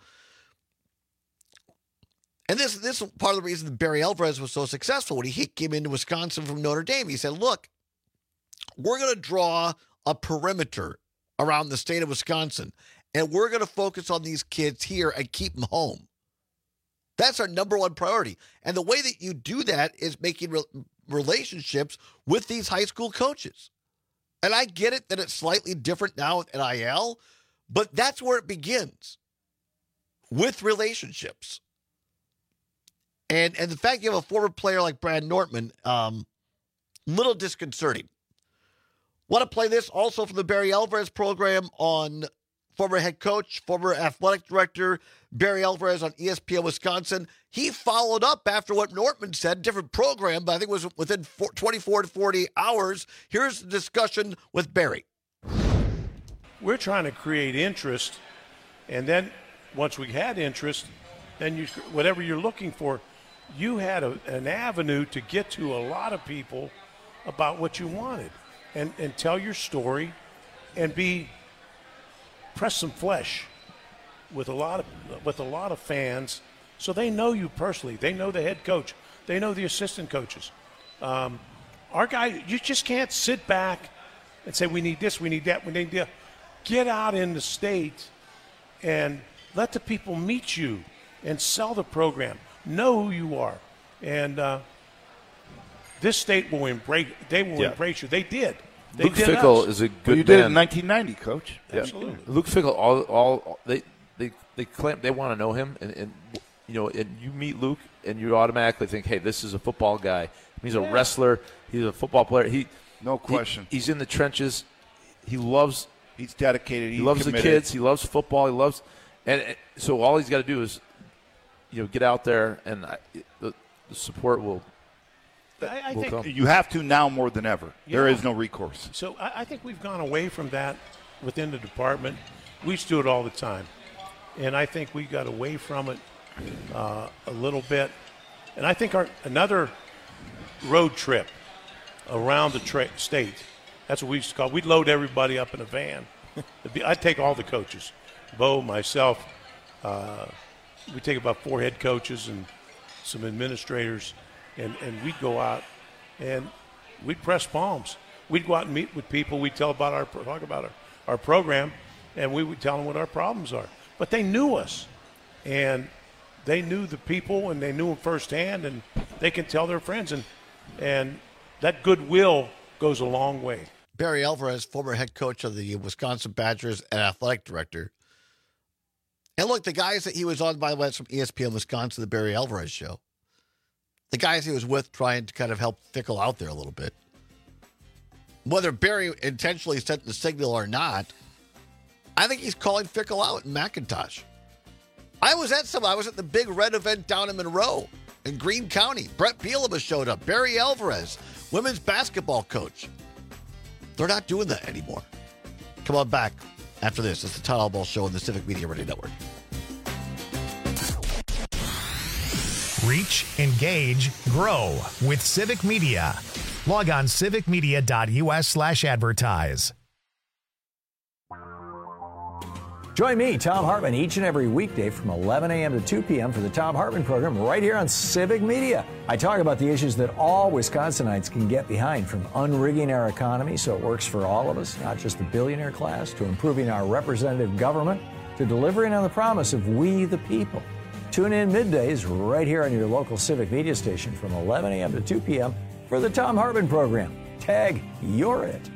and this is part of the reason that Barry Alvarez was so successful when he came into Wisconsin from Notre Dame. He said, look, we're going to draw a perimeter around the state of Wisconsin, and we're going to focus on these kids here and keep them home. That's our number one priority. And the way that you do that is making relationships with these high school coaches. And I get it that it's slightly different now with NIL, but that's where it begins, with relationships. And the fact you have a former player like Brad Nortman, little disconcerting. Want to play this also from the Barry Alvarez program on former head coach, former athletic director, Barry Alvarez on ESPN Wisconsin. He followed up after what Nortman said, different program, but I think it was within 24 to 40 hours. Here's the discussion with Barry. We're trying to create interest, and then once we had interest, then whatever you're looking for, you had an avenue to get to a lot of people about what you wanted and tell your story and press some flesh with a lot of fans, so they know you personally. They know the head coach. They know the assistant coaches. Our guy, you just can't sit back and say, we need this, we need that, we need that. Get out in the state and let the people meet you and sell the program. Know who you are. And this state will embrace you. They did. Luke Fickell is a good man. You did it in 1990, Coach. Yeah. Absolutely. Luke Fickell, they claim they want to know him, and you meet Luke, and you automatically think, hey, this is a football guy. He's a wrestler. He's a football player. No question. He's in the trenches. He's dedicated. He loves committed. the kids. He loves football. And so all he's got to do is, get out there, and the support will. I think come. You have to now more than ever. Yeah. There is no recourse. So I think we've gone away from that within the department. We used to do it all the time. And I think we got away from it a little bit. And I think another road trip around the state, that's what we used to call it. We'd load everybody up in a van. I'd take all the coaches, Bo, myself. We'd take about 4 head coaches and some administrators. And we'd go out and we'd press palms. We'd go out and meet with people. We'd talk about our program, and we would tell them what our problems are. But they knew us, and they knew the people, and they knew them firsthand, and they can tell their friends. And that goodwill goes a long way. Barry Alvarez, former head coach of the Wisconsin Badgers and athletic director. And look, the guys that he was on, by the way, from ESPN Wisconsin, the Barry Alvarez show. The guys he was with trying to kind of help Fickell out there a little bit. Whether Barry intentionally sent the signal or not, I think he's calling Fickell out in McIntosh. I was at the big red event down in Monroe in Greene County. Brett Bielema showed up. Barry Alvarez, women's basketball coach. They're not doing that anymore. Come on back after this. It's the Todd Albaugh Show on the Civic Media Radio Network. Reach, engage, grow with Civic Media. Log on civicmedia.us/advertise. Join me, Tom Hartman, each and every weekday from 11 a.m. to 2 p.m. for the Tom Hartman program right here on Civic Media. I talk about the issues that all Wisconsinites can get behind, from unrigging our economy so it works for all of us, not just the billionaire class, to improving our representative government, to delivering on the promise of we the people. Tune in middays right here on your local Civic Media station from 11 a.m. to 2 p.m. for the Tom Hartman program. Tag, you're it.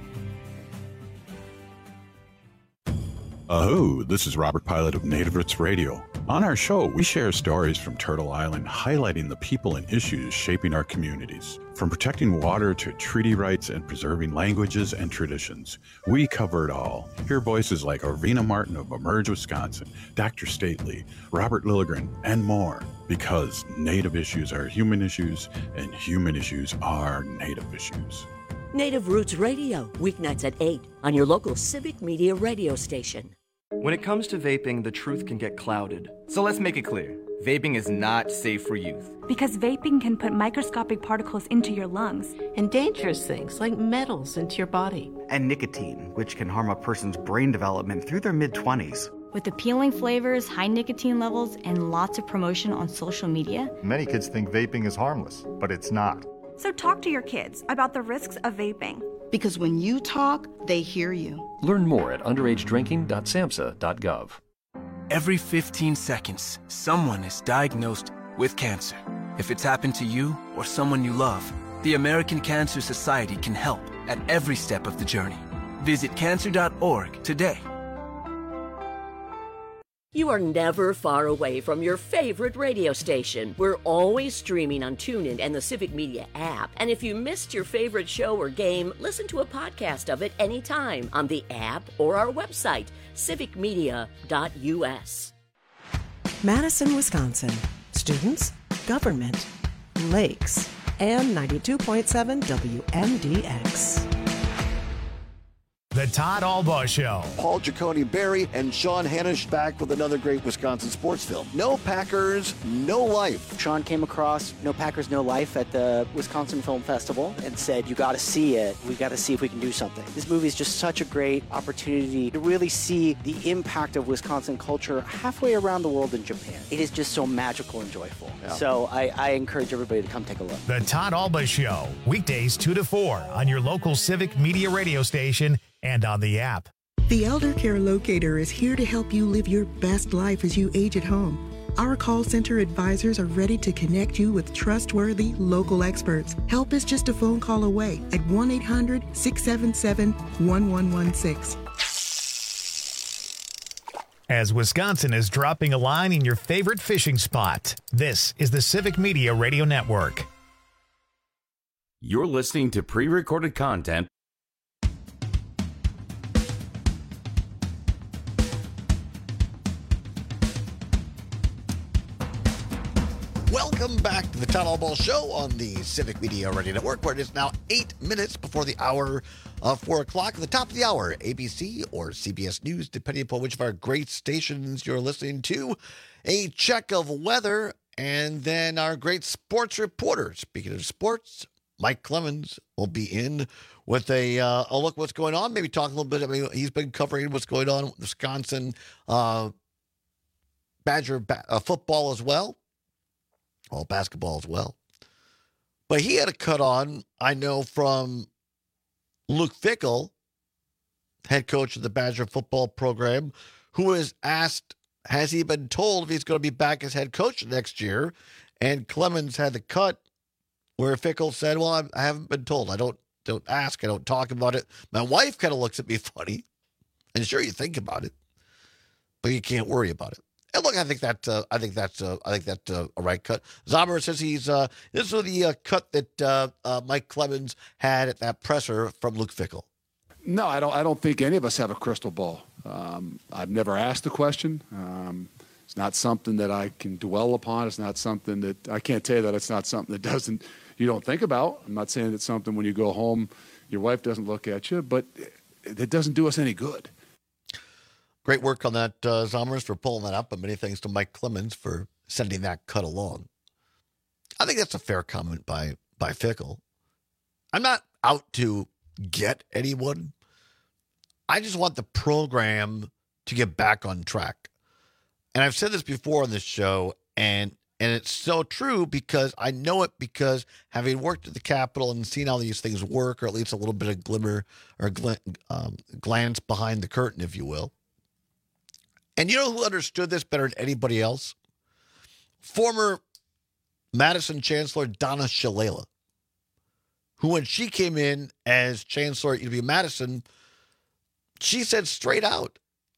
This is Robert Pilot of Native Roots Radio. On our show, we share stories from Turtle Island highlighting the people and issues shaping our communities. From protecting water to treaty rights and preserving languages and traditions, we cover it all. Hear voices like Orvina Martin of Emerge, Wisconsin, Dr. Stately, Robert Lilligren, and more. Because Native issues are human issues, and human issues are Native issues. Native Roots Radio, weeknights at 8 on your local Civic Media radio station. When it comes to vaping, the truth can get clouded. So let's make it clear. Vaping is not safe for youth. Because vaping can put microscopic particles into your lungs. And dangerous things like metals into your body. And nicotine, which can harm a person's brain development through their mid-20s. With appealing flavors, high nicotine levels, and lots of promotion on social media. Many kids think vaping is harmless, but it's not. So talk to your kids about the risks of vaping. Because when you talk, they hear you. Learn more at underagedrinking.samhsa.gov. Every 15 seconds, someone is diagnosed with cancer. If it's happened to you or someone you love, the American Cancer Society can help at every step of the journey. Visit cancer.org today. You are never far away from your favorite radio station. We're always streaming on TuneIn and the Civic Media app. And if you missed your favorite show or game, listen to a podcast of it anytime on the app or our website, civicmedia.us. Madison, Wisconsin. Students, government, lakes, and 92.7 WMDX. The Todd Albaugh Show. Paul Giacone Barry and Sean Hanisch back with another great Wisconsin sports film. No Packers, No Life. Sean came across No Packers, No Life at the Wisconsin Film Festival and said, you got to see it. We got to see if we can do something. This movie is just such a great opportunity to really see the impact of Wisconsin culture halfway around the world in Japan. It is just so magical and joyful. Yeah. So I encourage everybody to come take a look. The Todd Albaugh Show, weekdays 2 to 4 on your local Civic Media radio station and on the app. The Elder Care Locator is here to help you live your best life as you age at home. Our call center advisors are ready to connect you with trustworthy local experts. Help is just a phone call away at 1-800-677-1116. As Wisconsin is dropping a line in your favorite fishing spot, this is the Civic Media Radio Network. You're listening to pre-recorded content. Welcome back to the Todd Albaugh Show on the Civic Media Radio Network, where it is now 8 minutes before the hour of 4 o'clock. At the top of the hour, ABC or CBS News, depending upon which of our great stations you're listening to. A check of weather, and then our great sports reporter. Speaking of sports, Mike Clemens will be in with a look at what's going on. Maybe talk a little bit. I mean, he's been covering what's going on with Wisconsin Badger football as well. Well, basketball as well. But he had a cut on, I know, from Luke Fickell, head coach of the Badger football program, who was asked, has he been told if he's going to be back as head coach next year? And Clemens had the cut where Fickell said, well, I haven't been told. I don't ask. I don't talk about it. My wife kind of looks at me funny. And sure, you think about it, but you can't worry about it. And look, I think that's a right cut. Zomer says this was the cut that Mike Clemens had at that presser from Luke Fickell. No, I don't think any of us have a crystal ball. I've never asked the question. It's not something that I can dwell upon. It's not something that I can't tell you that it's not something that you don't think about. I'm not saying it's something when you go home, your wife doesn't look at you, but it doesn't do us any good. Great work on that, Zomers, for pulling that up, and many thanks to Mike Clemens for sending that cut along. I think that's a fair comment by Fickell. I'm not out to get anyone. I just want the program to get back on track. And I've said this before on this show, and it's so true because I know it because having worked at the Capitol and seen how these things work, or at least a little bit of glimmer or glance behind the curtain, if you will. And you know who understood this better than anybody else? Former Madison Chancellor Donna Shalala, who when she came in as Chancellor at UW-Madison, she said straight out.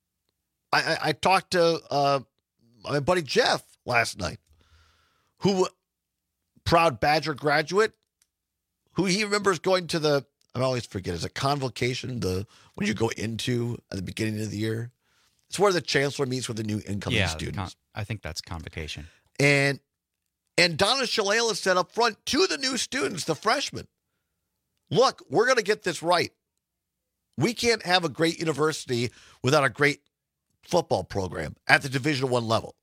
I talked to my buddy Jeff last night, who, proud Badger graduate, who he remembers going to I always forget, is it convocation, when you go into at the beginning of the year? It's where the chancellor meets with the new incoming students. I think that's convocation. And Donna Shalala said up front to the new students, the freshmen, look, we're going to get this right. We can't have a great university without a great football program at the Division I level.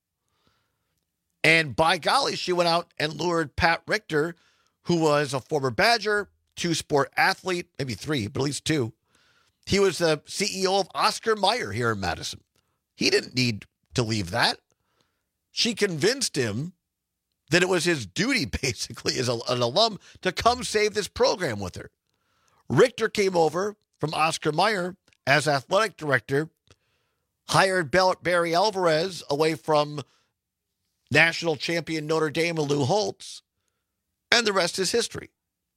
And by golly, she went out and lured Pat Richter, who was a former Badger, two-sport athlete, maybe three, but at least two. He was the CEO of Oscar Mayer here in Madison. He didn't need to leave that. She convinced him that it was his duty, basically, as an alum, to come save this program with her. Richter came over from Oscar Mayer as athletic director, hired Barry Alvarez away from national champion Notre Dame and Lou Holtz, and the rest is history.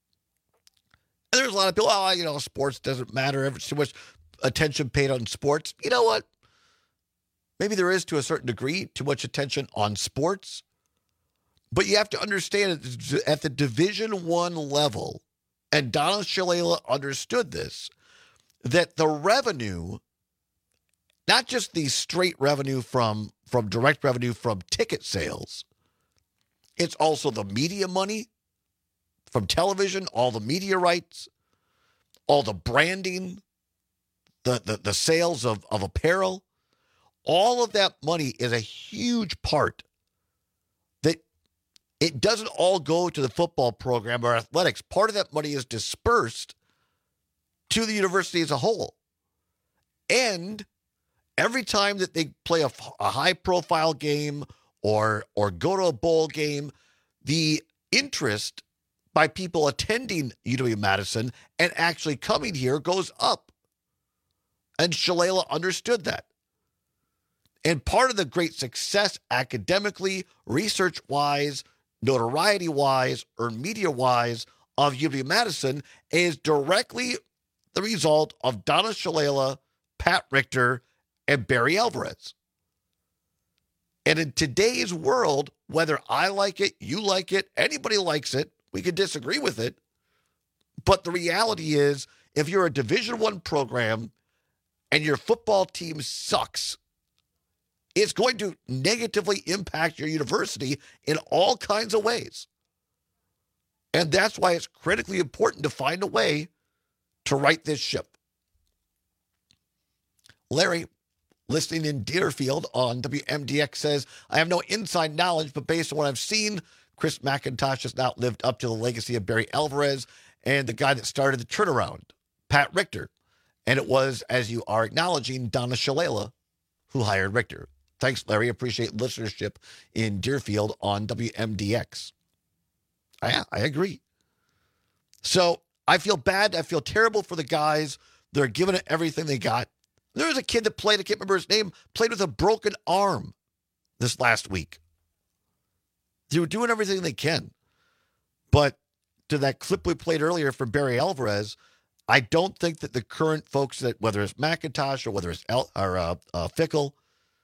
And there's a lot of people, sports doesn't matter. There's too much attention paid on sports. You know what? Maybe there is, to a certain degree, too much attention on sports. But you have to understand at the Division I level, and Donna Shalala understood this, that the revenue, not just the straight revenue from direct revenue from ticket sales, it's also the media money from television, all the media rights, all the branding, the sales of apparel. All of that money is a huge part. That it doesn't all go to the football program or athletics. Part of that money is dispersed to the university as a whole. And every time that they play a high-profile game or go to a bowl game, the interest by people attending UW-Madison and actually coming here goes up. And Shalala understood that. And part of the great success academically, research-wise, notoriety-wise, or media-wise of UW-Madison is directly the result of Donna Shalala, Pat Richter, and Barry Alvarez. And in today's world, whether I like it, you like it, anybody likes it, we could disagree with it. But the reality is, if you're a Division I program and your football team sucks, it's going to negatively impact your university in all kinds of ways. And that's why it's critically important to find a way to right this ship. Larry, listening in Deerfield on WMDX, says, I have no inside knowledge, but based on what I've seen, Chris McIntosh has not lived up to the legacy of Barry Alvarez and the guy that started the turnaround, Pat Richter. And it was, as you are acknowledging, Donna Shalala who hired Richter. Thanks, Larry. Appreciate listenership in Deerfield on WMDX. I agree. So I feel bad. I feel terrible for the guys. They're giving it everything they got. There was a kid that played, I can't remember his name, played with a broken arm this last week. They were doing everything they can. But to that clip we played earlier for Barry Alvarez, I don't think that the current folks, that whether it's McIntosh or whether it's Fickle,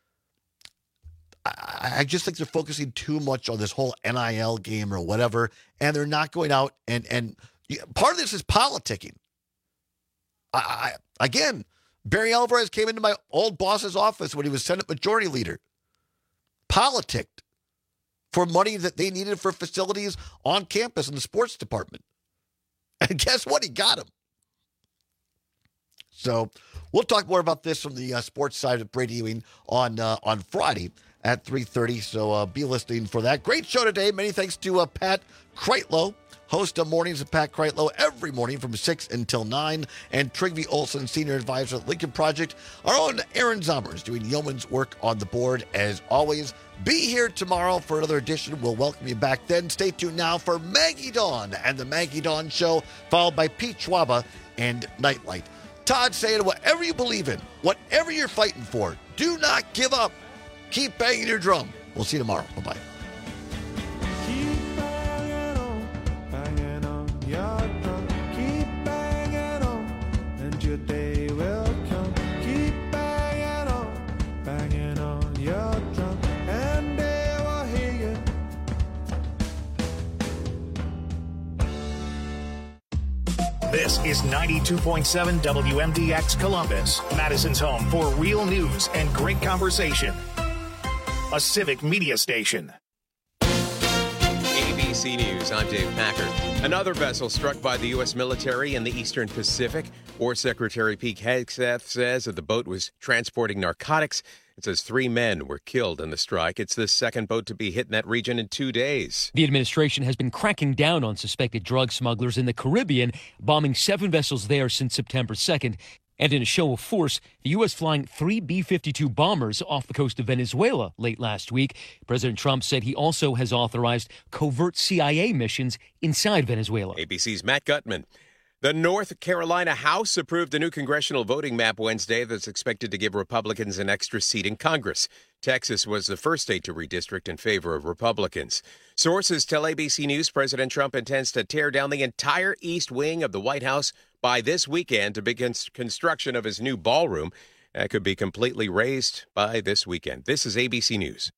I just think they're focusing too much on this whole NIL game or whatever, and they're not going out and part of this is politicking. Again, Barry Alvarez came into my old boss's office when he was Senate Majority Leader. Politicked for money that they needed for facilities on campus in the sports department. And guess what? He got him. So we'll talk more about this from the sports side of Brady Ewing on Friday at 3:30. So be listening for that. Great show today. Many thanks to Pat Kreitlow, host of Mornings with Pat Kreitlow every morning from 6 until 9, and Trygve Olsen, senior advisor at Lincoln Project. Our own Aaron Zommers doing yeoman's work on the board as always. Be here tomorrow for another edition. We'll welcome you back then. Stay tuned now for Maggie Dawn and the Maggie Dawn Show, followed by Pete Schwaba and Nightlight. Todd saying, whatever you believe in, whatever you're fighting for, do not give up. Keep banging your drum. We'll see you tomorrow. Bye-bye. This is 92.7 WMDX Columbus, Madison's home for real news and great conversation. A civic media station. ABC News, I'm Dave Packard. Another vessel struck by the U.S. military in the Eastern Pacific. War Secretary Pete Hegseth says that the boat was transporting narcotics. It says 3 men were killed in the strike. It's the second boat to be hit in that region in 2 days. The administration has been cracking down on suspected drug smugglers in the Caribbean, bombing 7 vessels there since September 2nd. And in a show of force, the U.S. flying 3 B-52 bombers off the coast of Venezuela late last week. President Trump said he also has authorized covert CIA missions inside Venezuela. ABC's Matt Gutman. The North Carolina House approved a new congressional voting map Wednesday that's expected to give Republicans an extra seat in Congress. Texas was the first state to redistrict in favor of Republicans. Sources tell ABC News President Trump intends to tear down the entire east wing of the White House by this weekend to begin construction of his new ballroom. That could be completely razed by this weekend. This is ABC News.